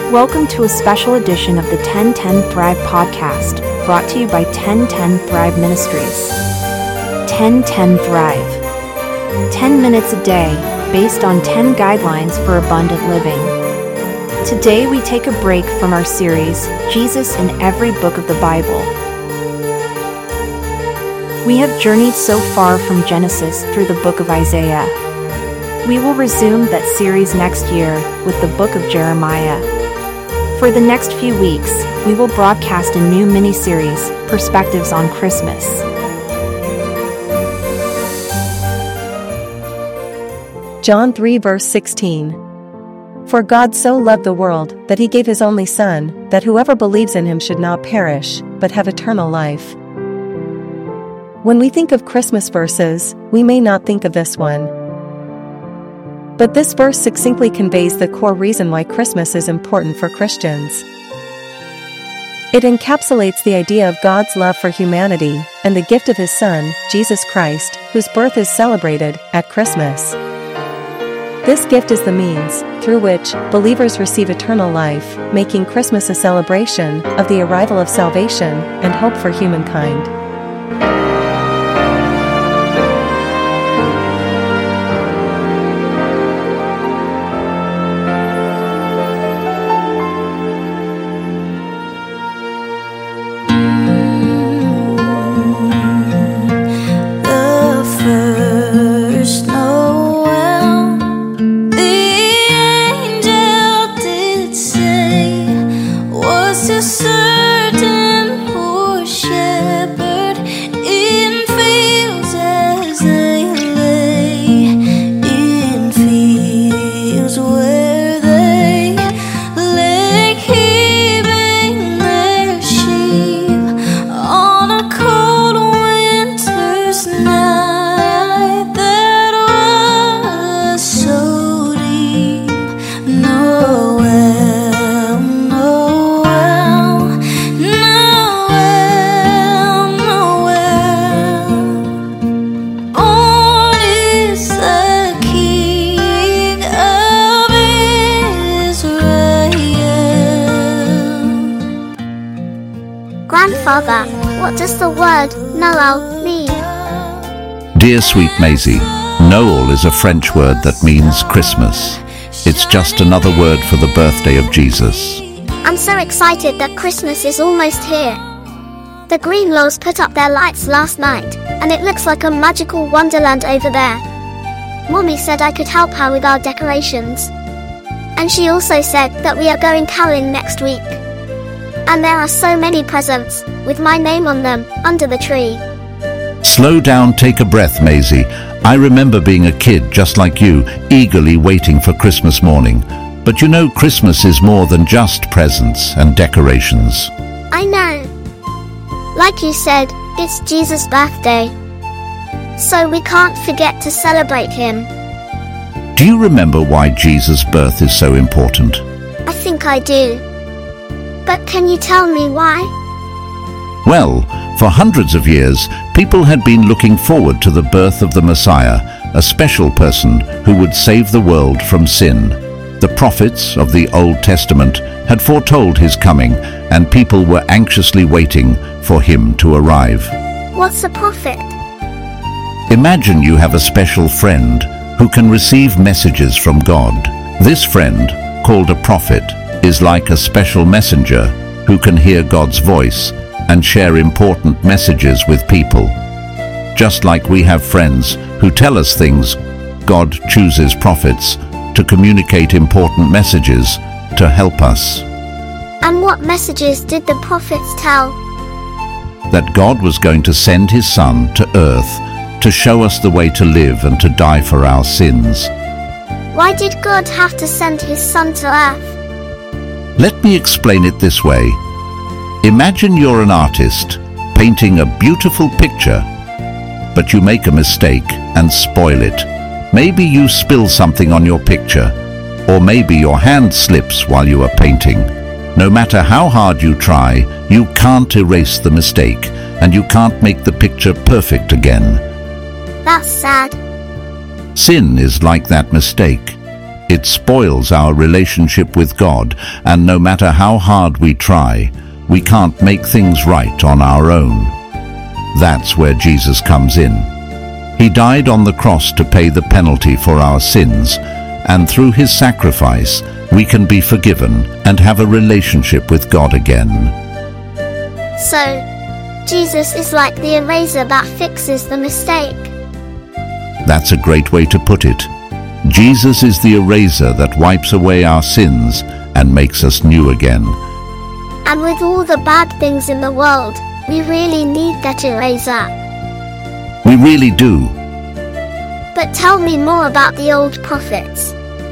Welcome to a special edition of the 1010 Thrive podcast, brought to you by 1010 Thrive Ministries. 1010 Thrive. 10 minutes a day, based on 10 guidelines for abundant living. Today we take a break from our series, Jesus in Every Book of the Bible. We have journeyed so far from Genesis through the book of Isaiah. We will resume that series next year with the book of Jeremiah. For the next few weeks, we will broadcast a new mini-series, Perspectives on Christmas. John 3 verse 16. For God so loved the world that he gave his only Son, that whoever believes in him should not perish, but have eternal life. When we think of Christmas verses, we may not think of this one. But this verse succinctly conveys the core reason why Christmas is important for Christians. It encapsulates the idea of God's love for humanity and the gift of his Son, Jesus Christ, whose birth is celebrated at Christmas. This gift is the means through which believers receive eternal life, making Christmas a celebration of the arrival of salvation and hope for humankind. Grandfather, what does the word Noel mean? Dear sweet Maisie, Noel is a French word that means Christmas. It's just another word for the birthday of Jesus. I'm so excited that Christmas is almost here. The Greenlaws put up their lights last night, and it looks like a magical wonderland over there. Mommy said I could help her with our decorations. And she also said that we are going caroling next week. And there are so many presents, with my name on them, under the tree. Slow down, take a breath, Maisie. I remember being a kid just like you, eagerly waiting for Christmas morning. But you know, Christmas is more than just presents and decorations. I know. Like you said, it's Jesus' birthday. So we can't forget to celebrate him. Do you remember why Jesus' birth is so important? I think I do. But can you tell me why? Well, for hundreds of years, people had been looking forward to the birth of the Messiah, a special person who would save the world from sin. The prophets of the Old Testament had foretold his coming, and people were anxiously waiting for him to arrive. What's a prophet? Imagine you have a special friend who can receive messages from God. This friend, called a prophet, is like a special messenger who can hear God's voice and share important messages with people. Just like we have friends who tell us things, God chooses prophets to communicate important messages to help us. And what messages did the prophets tell? That God was going to send his Son to earth to show us the way to live and to die for our sins. Why did God have to send his Son to earth? Let me explain it this way. Imagine you're an artist painting a beautiful picture, but you make a mistake and spoil it. Maybe you spill something on your picture, or maybe your hand slips while you are painting. No matter how hard you try, you can't erase the mistake, and you can't make the picture perfect again. That's sad. Sin is like that mistake. It spoils our relationship with God, and no matter how hard we try, we can't make things right on our own. That's where Jesus comes in. He died on the cross to pay the penalty for our sins, and through his sacrifice, we can be forgiven and have a relationship with God again. So, Jesus is like the eraser that fixes the mistake. That's a great way to put it. Jesus is the eraser that wipes away our sins and makes us new again. And with all the bad things in the world, we really need that eraser. We really do. But tell me more about the old prophets.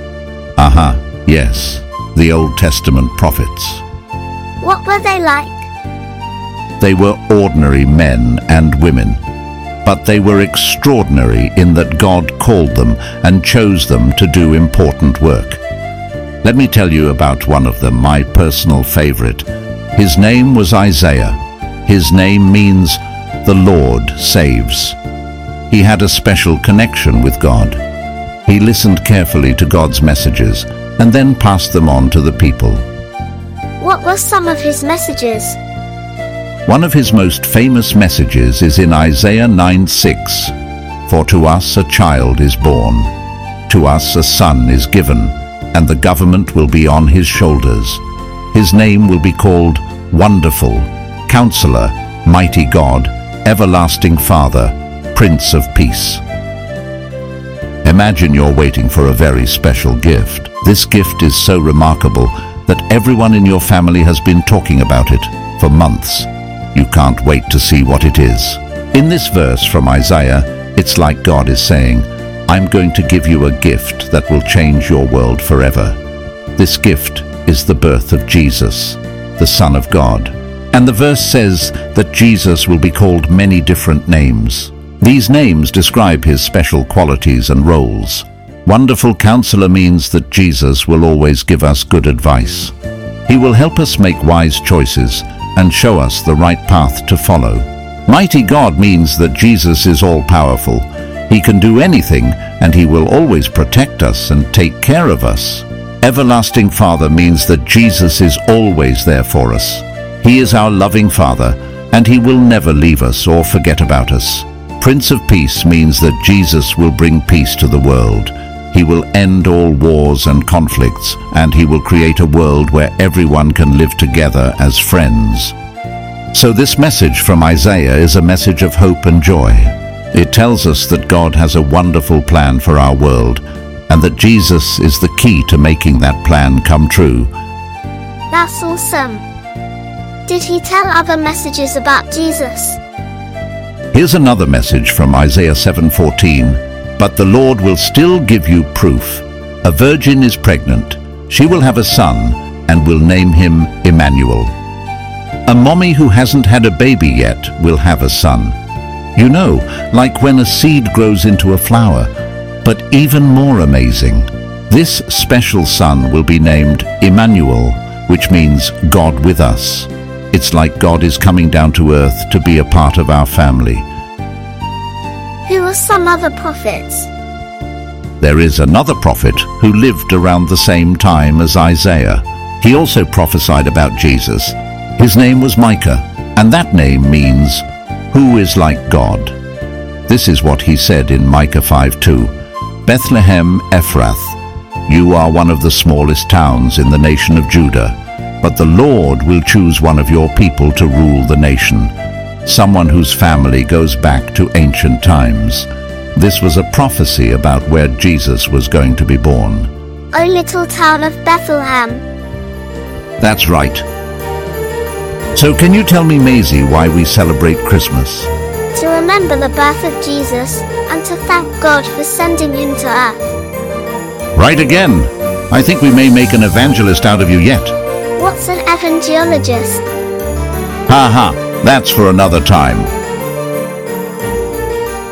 Yes, the Old Testament prophets. What were they like? They were ordinary men and women, but they were extraordinary in that God called them and chose them to do important work. Let me tell you about one of them, my personal favorite. His name was Isaiah. His name means the Lord saves. He had a special connection with God. He listened carefully to God's messages and then passed them on to the people. What were some of his messages? One of his most famous messages is in Isaiah 9:6. For to us a child is born, to us a son is given, and the government will be on his shoulders. His name will be called Wonderful, Counselor, Mighty God, Everlasting Father, Prince of Peace. Imagine you're waiting for a very special gift. This gift is so remarkable that everyone in your family has been talking about it for months. You can't wait to see what it is. In this verse from Isaiah, it's like God is saying, I'm going to give you a gift that will change your world forever. This gift is the birth of Jesus, the Son of God. And the verse says that Jesus will be called many different names. These names describe his special qualities and roles. Wonderful Counselor means that Jesus will always give us good advice. He will help us make wise choices and show us the right path to follow. Mighty God means that Jesus is all-powerful. He can do anything, and he will always protect us and take care of us. Everlasting Father means that Jesus is always there for us. He is our loving Father, and he will never leave us or forget about us. Prince of Peace means that Jesus will bring peace to the world. He will end all wars and conflicts, and he will create a world where everyone can live together as friends. So this message from Isaiah is a message of hope and joy. It tells us that God has a wonderful plan for our world, and that Jesus is the key to making that plan come true. That's awesome. Did he tell other messages about Jesus? Here's another message from Isaiah 7:14. But the Lord will still give you proof. A virgin is pregnant. She will have a son and will name him Emmanuel. A mommy who hasn't had a baby yet will have a son. You know, like when a seed grows into a flower. But even more amazing, this special son will be named Emmanuel, which means God with us. It's like God is coming down to earth to be a part of our family. Who are some other prophets? There is another prophet who lived around the same time as Isaiah. He also prophesied about Jesus. His name was Micah, and that name means, who is like God? This is what he said in Micah 5:2. Bethlehem Ephrath, you are one of the smallest towns in the nation of Judah, but the Lord will choose one of your people to rule the nation, someone whose family goes back to ancient times. This was a prophecy about where Jesus was going to be born. O little town of Bethlehem. That's right. So can you tell me, Maisie, why we celebrate Christmas? To remember the birth of Jesus and to thank God for sending him to earth. Right again. I think we may make an evangelist out of you yet. What's an evangelist? That's for another time.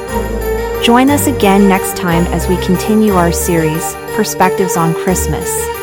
Join us again next time as we continue our series, Perspectives on Christmas.